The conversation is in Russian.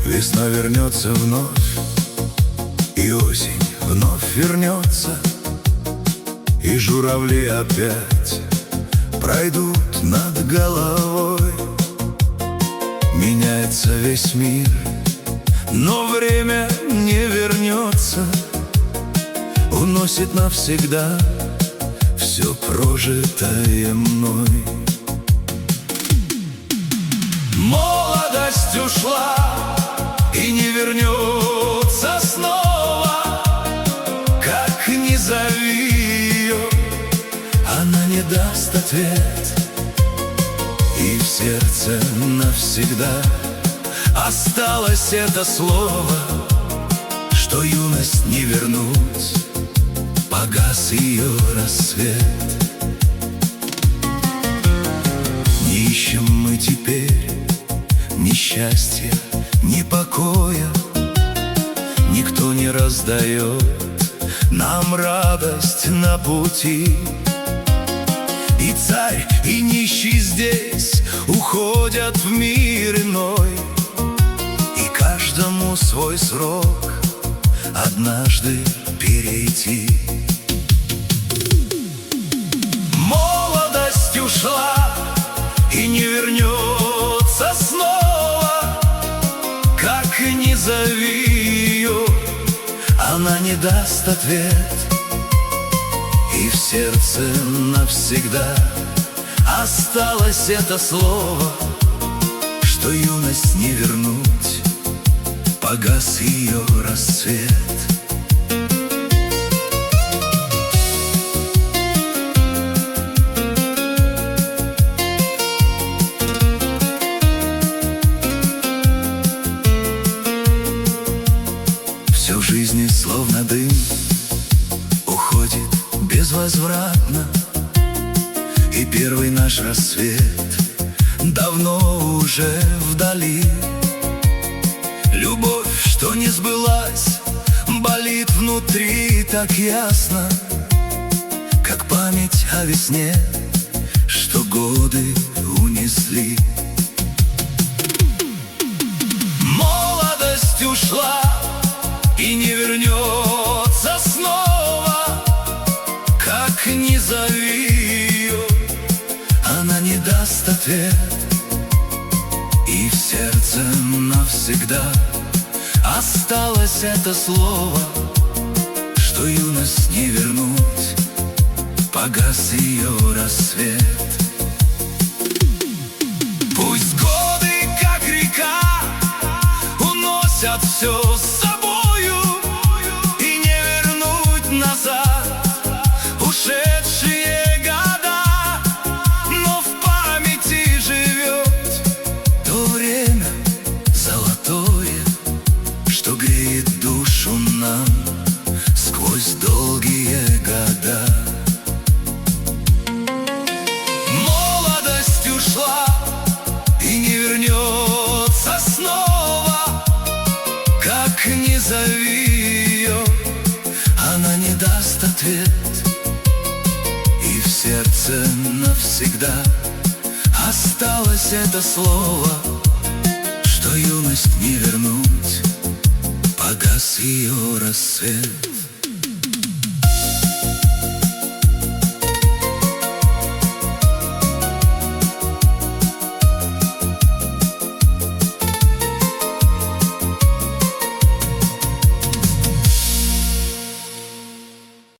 Весна вернется вновь, и осень вновь вернется, и журавли опять пройдут над головой. Меняется весь мир, но время не вернется, уносит навсегда все прожитое мной. Молодость ушла и не вернется снова, как ни зови ее, она не даст ответ. И в сердце навсегда осталось это слово, что юность не вернуть, погас ее рассвет. Не ищем мы теперь ни счастья, ни покоя, никто не раздает нам радость на пути. И царь, и нищий здесь уходят в мир иной, и каждому свой срок однажды перейти. Молодость ушла и не вернется снова, как ни зови ее, она не даст ответ. И в сердце навсегда осталось это слово, что юность не вернуть, погас ее рассвет. Все в жизни словно дым уходит безвозвратно, и первый наш рассвет давно уже вдали. Любовь, что не сбылась, болит внутри так ясно, как память о весне, что годы унесли. Молодость ушла и не вернется снова, как ни зови ее, она не даст ответ. И в сердце навсегда осталось это слово, что юность не вернуть, погас ее рассвет. Пусть годы, как река, уносят все с собою, и не вернуть назад ушедшие года, но в памяти живет то время золотое, что греет душу нам сквозь долгие года. Молодость ушла и не вернется снова, как ни зови ее, она не даст ответ. И в сердце навсегда осталось это слово, что юность не вернуть, погас ее рассвет.